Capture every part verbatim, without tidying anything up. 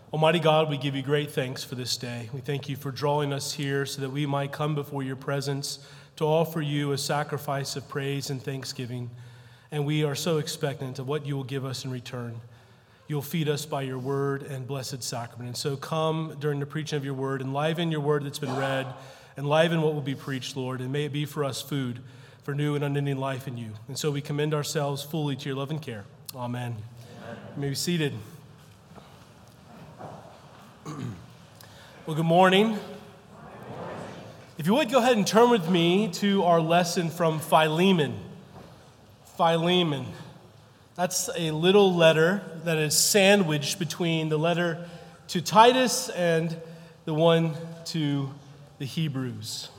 Almighty God, we give you great thanks for this day. We thank you for drawing us here so that we might come before your presence to offer you a sacrifice of praise and thanksgiving. And we are so expectant of what you will give us in return. You'll feed us by your word and blessed sacrament. And so come during the preaching of your word, enliven your word that's been read, enliven what will be preached, Lord, and may it be for us food for new and unending life in you. And so we commend ourselves fully to your love and care. Amen. Amen. You may be seated. Well, good morning. If you would, go ahead and turn with me to our lesson from Philemon. Philemon. That's a little letter that is sandwiched between the letter to Titus and the one to the Hebrews.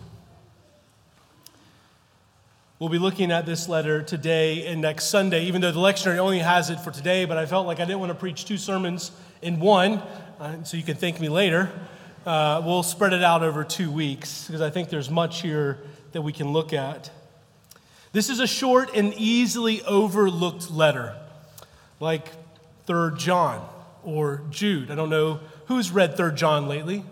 We'll be looking at this letter today and next Sunday, even though the lectionary only has it for today, but I felt like I didn't want to preach two sermons in one, uh, so you can thank me later. Uh, we'll spread it out over two weeks because I think there's much here that we can look at. This is a short and easily overlooked letter, like Third John or Jude. I don't know who's read Third John lately.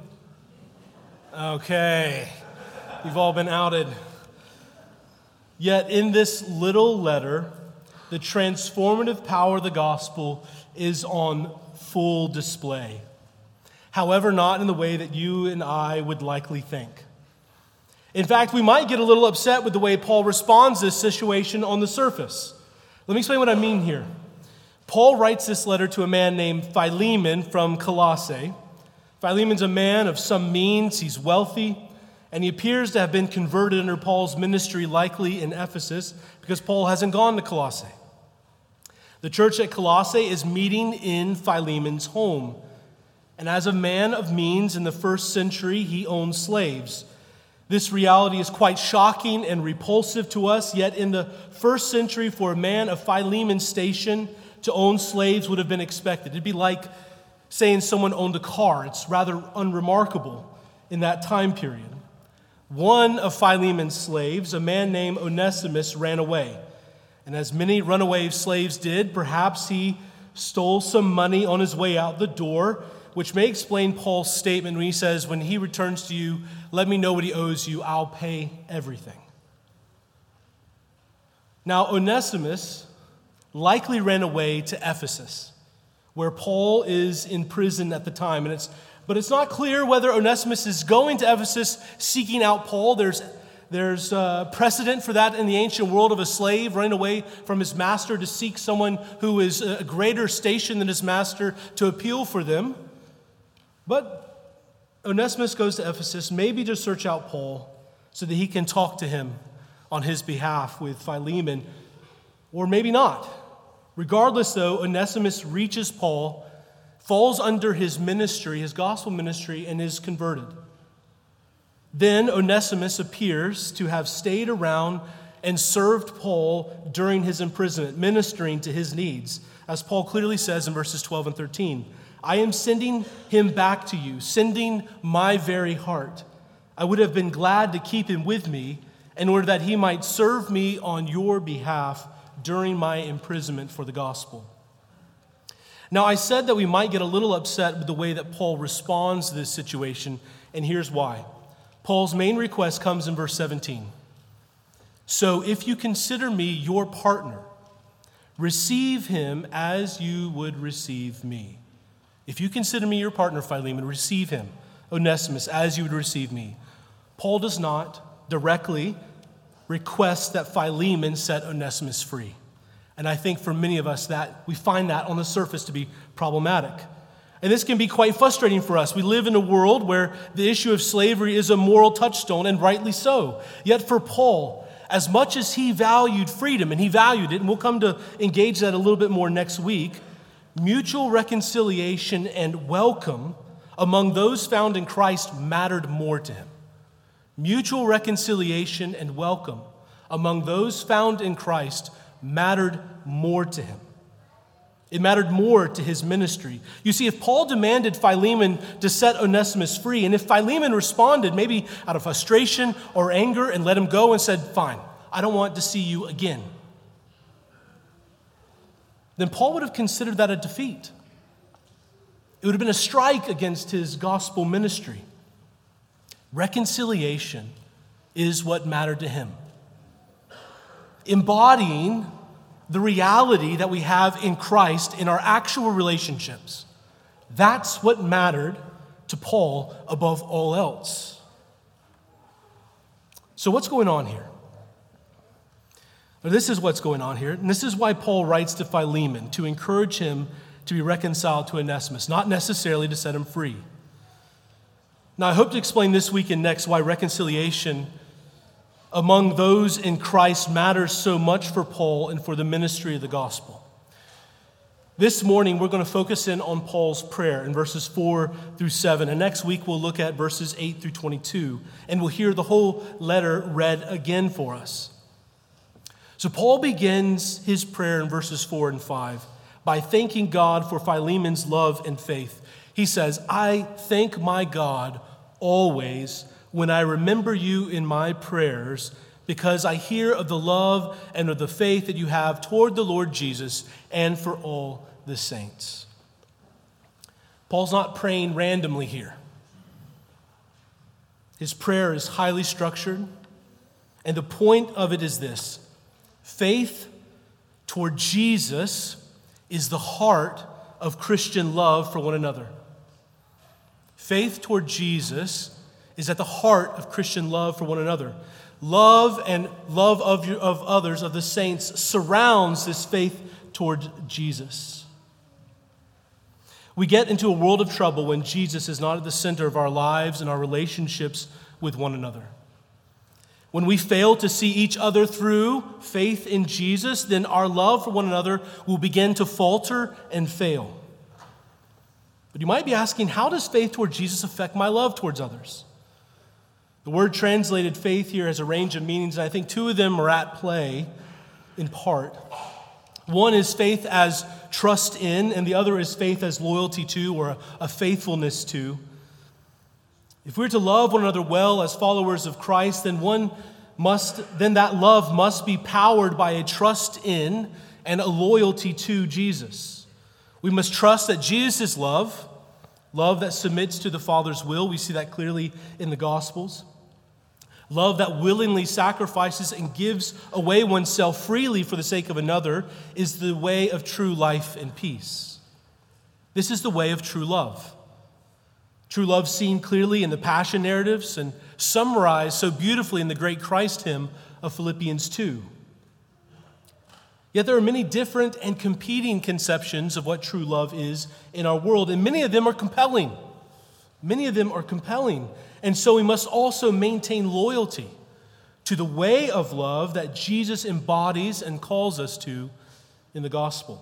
Okay, you've all been outed. Yet in this little letter, the transformative power of the gospel is on full display. However, not in the way that you and I would likely think. In fact, we might get a little upset with the way Paul responds to this situation on the surface. Let me explain what I mean here. Paul writes this letter to a man named Philemon from Colossae. Philemon's a man of some means, he's wealthy, and he appears to have been converted under Paul's ministry, likely in Ephesus, because Paul hasn't gone to Colossae. The church at Colossae is meeting in Philemon's home. And as a man of means in the first century, he owned slaves. This reality is quite shocking and repulsive to us, yet in the first century, for a man of Philemon's station to own slaves would have been expected. It'd be like saying someone owned a car. It's rather unremarkable in that time period. One of Philemon's slaves, a man named Onesimus, ran away. And as many runaway slaves did, perhaps he stole some money on his way out the door, which may explain Paul's statement when he says, when he returns to you, let me know what he owes you, I'll pay everything. Now, Onesimus likely ran away to Ephesus, where Paul is in prison at the time. And it's, but it's not clear whether Onesimus is going to Ephesus seeking out Paul. There's, there's uh, precedent for that in the ancient world of a slave running away from his master to seek someone who is a greater station than his master to appeal for them. But Onesimus goes to Ephesus, maybe to search out Paul so that he can talk to him on his behalf with Philemon, or maybe not. Regardless, though, Onesimus reaches Paul, falls under his ministry, his gospel ministry, and is converted. Then Onesimus appears to have stayed around and served Paul during his imprisonment, ministering to his needs, as Paul clearly says in verses twelve and thirteen. I am sending him back to you, sending my very heart. I would have been glad to keep him with me in order that he might serve me on your behalf during my imprisonment for the gospel. Now, I said that we might get a little upset with the way that Paul responds to this situation, and here's why. Paul's main request comes in verse seventeen. So if you consider me your partner, receive him as you would receive me. If you consider me your partner, Philemon, receive him, Onesimus, as you would receive me. Paul does not directly request that Philemon set Onesimus free. And I think for many of us that we find that on the surface to be problematic. And this can be quite frustrating for us. We live in a world where the issue of slavery is a moral touchstone, and rightly so. Yet for Paul, as much as he valued freedom, and he valued it, and we'll come to engage that a little bit more next week, mutual reconciliation and welcome among those found in Christ mattered more to him. Mutual reconciliation and welcome among those found in Christ mattered more to him. It mattered more to his ministry. You see, if Paul demanded Philemon to set Onesimus free, and if Philemon responded maybe out of frustration or anger and let him go and said, fine, I don't want to see you again, then Paul would have considered that a defeat. It would have been a strike against his gospel ministry. Reconciliation is what mattered to him. Embodying the reality that we have in Christ in our actual relationships. That's what mattered to Paul above all else. So what's going on here? Or this is what's going on here, and this is why Paul writes to Philemon, to encourage him to be reconciled to Onesimus, not necessarily to set him free. Now, I hope to explain this week and next why reconciliation among those in Christ matters so much for Paul and for the ministry of the gospel. This morning, we're going to focus in on Paul's prayer in verses four through seven. And next week, we'll look at verses eight through twenty-two. And we'll hear the whole letter read again for us. So Paul begins his prayer in verses four and five by thanking God for Philemon's love and faith. He says, I thank my God always when I remember you in my prayers, because I hear of the love and of the faith that you have toward the Lord Jesus and for all the saints. Paul's not praying randomly here. His prayer is highly structured, and the point of it is this: faith toward Jesus is the heart of Christian love for one another. Faith toward Jesus is at the heart of Christian love for one another. Love and love of, your, of others, of the saints, surrounds this faith toward Jesus. We get into a world of trouble when Jesus is not at the center of our lives and our relationships with one another. When we fail to see each other through faith in Jesus, then our love for one another will begin to falter and fail. But you might be asking, how does faith toward Jesus affect my love towards others? The word translated faith here has a range of meanings, and I think two of them are at play in part. One is faith as trust in, and the other is faith as loyalty to, or a, a faithfulness to. If we're to love one another well as followers of Christ, then one must, then that love must be powered by a trust in and a loyalty to Jesus. We must trust that Jesus' love, love that submits to the Father's will, we see that clearly in the Gospels. Love that willingly sacrifices and gives away oneself freely for the sake of another is the way of true life and peace. This is the way of true love. True love seen clearly in the Passion narratives and summarized so beautifully in the great Christ hymn of Philippians two. Yet there are many different and competing conceptions of what true love is in our world, and many of them are compelling. Many of them are compelling. And so we must also maintain loyalty to the way of love that Jesus embodies and calls us to in the gospel.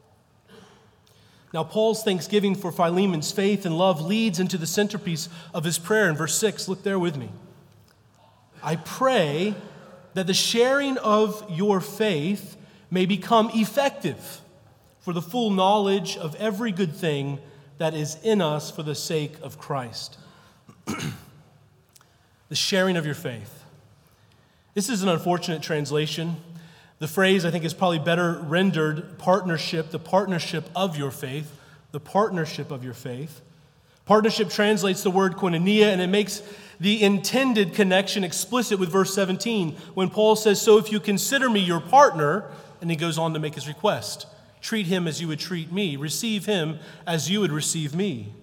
Now, Paul's thanksgiving for Philemon's faith and love leads into the centerpiece of his prayer in verse six. Look there with me. I pray that the sharing of your faith may become effective for the full knowledge of every good thing that is in us for the sake of Christ. The sharing of your faith. This is an unfortunate translation. The phrase, I think, is probably better rendered partnership, the partnership of your faith, the partnership of your faith. Partnership translates the word koinonia, and it makes the intended connection explicit with verse seventeen when Paul says, so if you consider me your partner, and he goes on to make his request, treat him as you would treat me, receive him as you would receive me.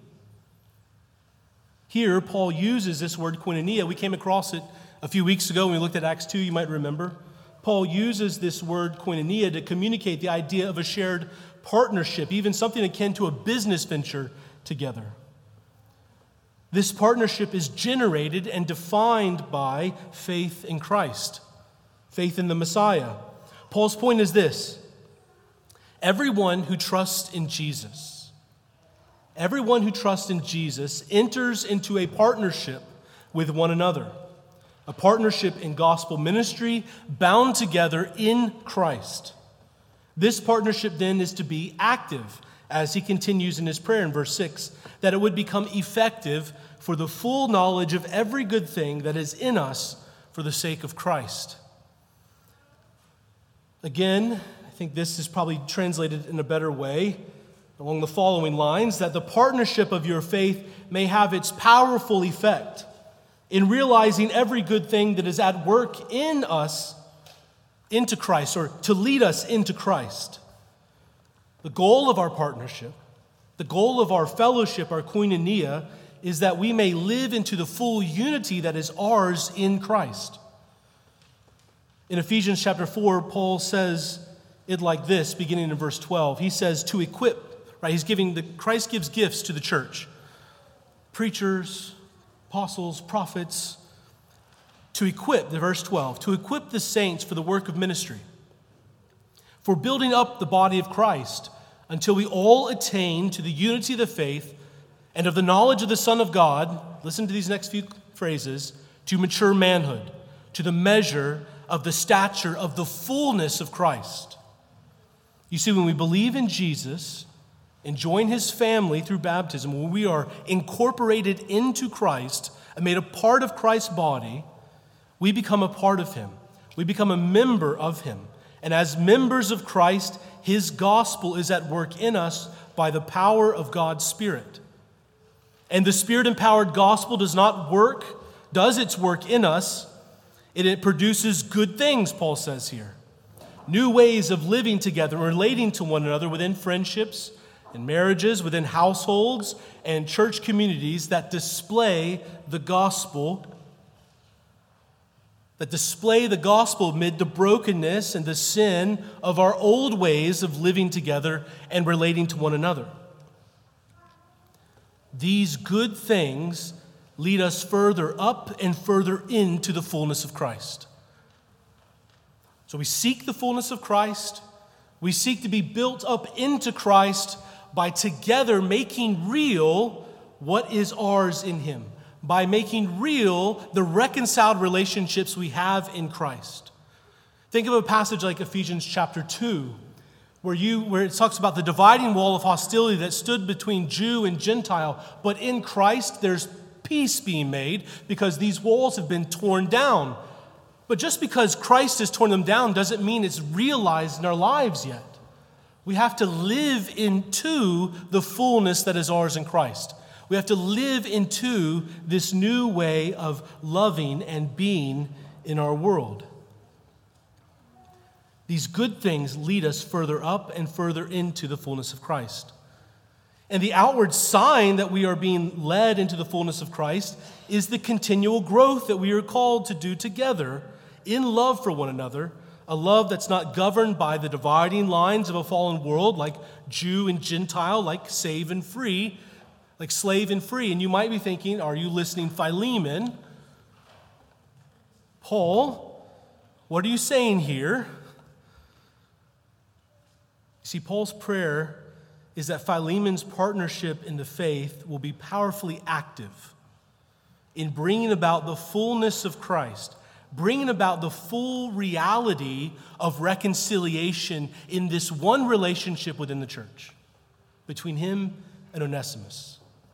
Here, Paul uses this word koinonia. We came across it a few weeks ago when we looked at Acts two, you might remember. Paul uses this word koinonia to communicate the idea of a shared partnership, even something akin to a business venture together. This partnership is generated and defined by faith in Christ, faith in the Messiah. Paul's point is this: everyone who trusts in Jesus, everyone who trusts in Jesus enters into a partnership with one another, a partnership in gospel ministry bound together in Christ. This partnership then is to be active, as he continues in his prayer in verse six, that it would become effective for the full knowledge of every good thing that is in us for the sake of Christ. Again, I think this is probably translated in a better way. along the following lines, that the partnership of your faith may have its powerful effect in realizing every good thing that is at work in us into Christ, or to lead us into Christ. The goal of our partnership, the goal of our fellowship, our koinonia, is that we may live into the full unity that is ours in Christ. In Ephesians chapter four, Paul says it like this, beginning in verse twelve. He says, to equip, right? He's giving the, Christ gives gifts to the church. Preachers, apostles, prophets, to equip, the verse twelve, to equip the saints for the work of ministry, for building up the body of Christ, until we all attain to the unity of the faith and of the knowledge of the Son of God, listen to these next few phrases, to mature manhood, to the measure of the stature of the fullness of Christ. You see, when we believe in Jesus and join his family through baptism, when we are incorporated into Christ and made a part of Christ's body, we become a part of him. We become a member of him. And as members of Christ, his gospel is at work in us by the power of God's Spirit. And the Spirit-empowered gospel does not work, does its work in us, and it produces good things, Paul says here. New ways of living together, relating to one another within friendships and marriages, within households and church communities that display the gospel, that display the gospel amid the brokenness and the sin of our old ways of living together and relating to one another. These good things lead us further up and further into the fullness of Christ. So we seek the fullness of Christ. We seek to be built up into Christ by together making real what is ours in him, by making real the reconciled relationships we have in Christ. Think of a passage like Ephesians chapter two, where you where it talks about the dividing wall of hostility that stood between Jew and Gentile, but in Christ there's peace being made because these walls have been torn down. But just because Christ has torn them down doesn't mean it's realized in our lives yet. We have to live into the fullness that is ours in Christ. We have to live into this new way of loving and being in our world. These good things lead us further up and further into the fullness of Christ. And the outward sign that we are being led into the fullness of Christ is the continual growth that we are called to do together in love for one another, a love that's not governed by the dividing lines of a fallen world like Jew and Gentile, like save and free, like slave and free. And you might be thinking, are you listening, Philemon? Paul, what are you saying here? See, Paul's prayer is that Philemon's partnership in the faith will be powerfully active in bringing about the fullness of Christ, bringing about the full reality of reconciliation in this one relationship within the church between him and Onesimus.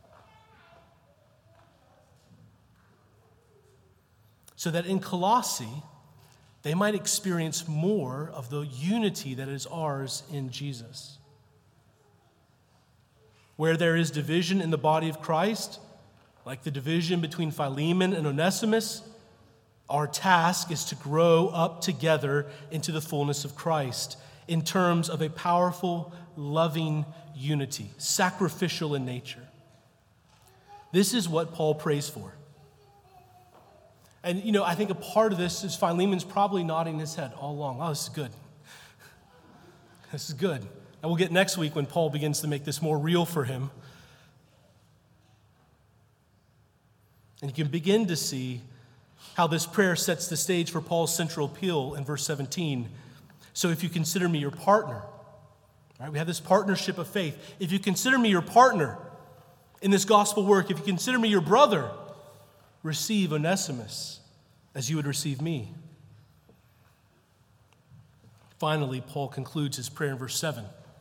So that in Colossae, they might experience more of the unity that is ours in Jesus. Where there is division in the body of Christ, like the division between Philemon and Onesimus, our task is to grow up together into the fullness of Christ in terms of a powerful, loving unity, sacrificial in nature. This is what Paul prays for. And, you know, I think a part of this is Philemon's probably nodding his head all along. Oh, this is good. This is good. And we'll get next week when Paul begins to make this more real for him. And you can begin to see how this prayer sets the stage for Paul's central appeal in verse seventeen. So if you consider me your partner, right? We have this partnership of faith. If you consider me your partner in this gospel work, if you consider me your brother, receive Onesimus as you would receive me. Finally, Paul concludes his prayer in verse seven.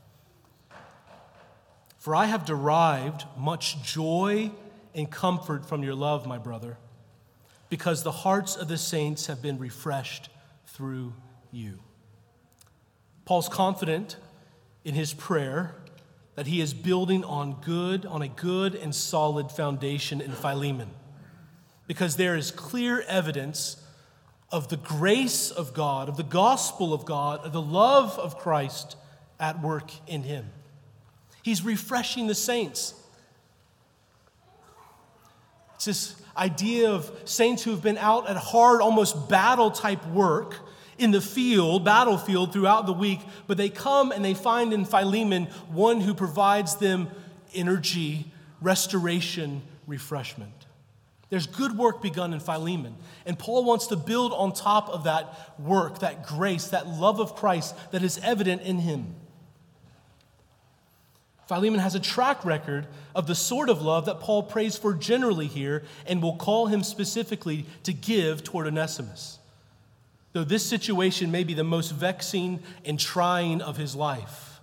For I have derived much joy and comfort from your love, my brother, because the hearts of the saints have been refreshed through you. Paul's confident in his prayer that he is building on good, on a good and solid foundation in Philemon, because there is clear evidence of the grace of God, of the gospel of God, of the love of Christ at work in him. He's refreshing the saints. It's this idea of saints who have been out at hard, almost battle-type work in the field, battlefield throughout the week, but they come and they find in Philemon one who provides them energy, restoration, refreshment. There's good work begun in Philemon, and Paul wants to build on top of that work, that grace, that love of Christ that is evident in him. Philemon has a track record of the sort of love that Paul prays for generally here and will call him specifically to give toward Onesimus, though this situation may be the most vexing and trying of his life.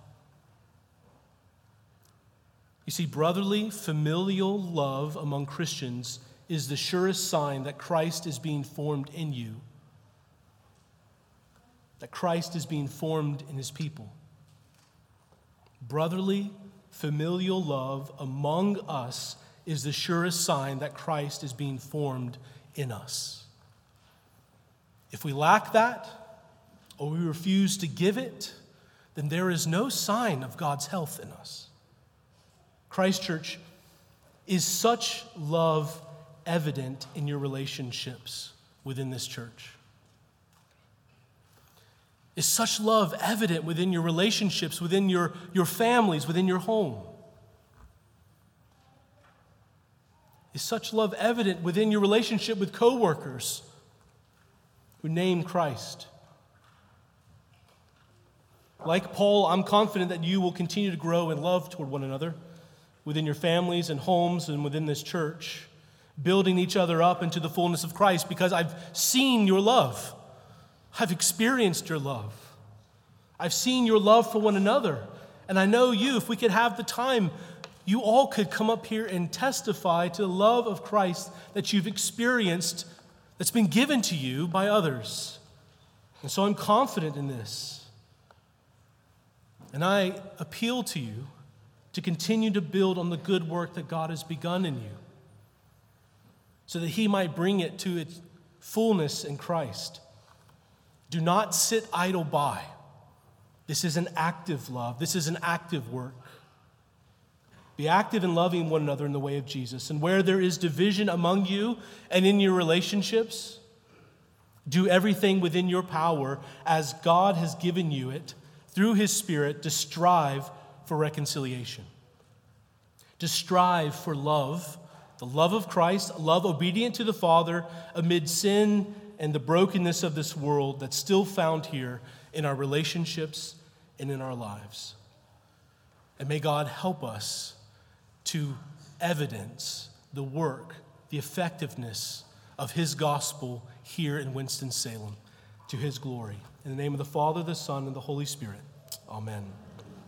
You see, brotherly, familial love among Christians is the surest sign that Christ is being formed in you, that Christ is being formed in his people. Brotherly, familial love among us is the surest sign that Christ is being formed in us. If we lack that, or we refuse to give it, then there is no sign of God's health in us. Christ Church, is such love evident in your relationships within this church? Is such love evident within your relationships, within your, your families, within your home? Is such love evident within your relationship with coworkers who name Christ? Like Paul, I'm confident that you will continue to grow in love toward one another within your families and homes and within this church, building each other up into the fullness of Christ, because I've seen your love. I've experienced your love. I've seen your love for one another. And I know you, if we could have the time, you all could come up here and testify to the love of Christ that you've experienced, that's been given to you by others. And so I'm confident in this. And I appeal to you to continue to build on the good work that God has begun in you, so that he might bring it to its fullness in Christ. Do not sit idle by. This is an active love. This is an active work. Be active in loving one another in the way of Jesus. And where there is division among you and in your relationships, do everything within your power as God has given you it through his Spirit to strive for reconciliation. To strive for love, the love of Christ, love obedient to the Father amid sin and the brokenness of this world that's still found here in our relationships and in our lives. And may God help us to evidence the work, the effectiveness of his gospel here in Winston-Salem to his glory. In the name of the Father, the Son, and the Holy Spirit. Amen.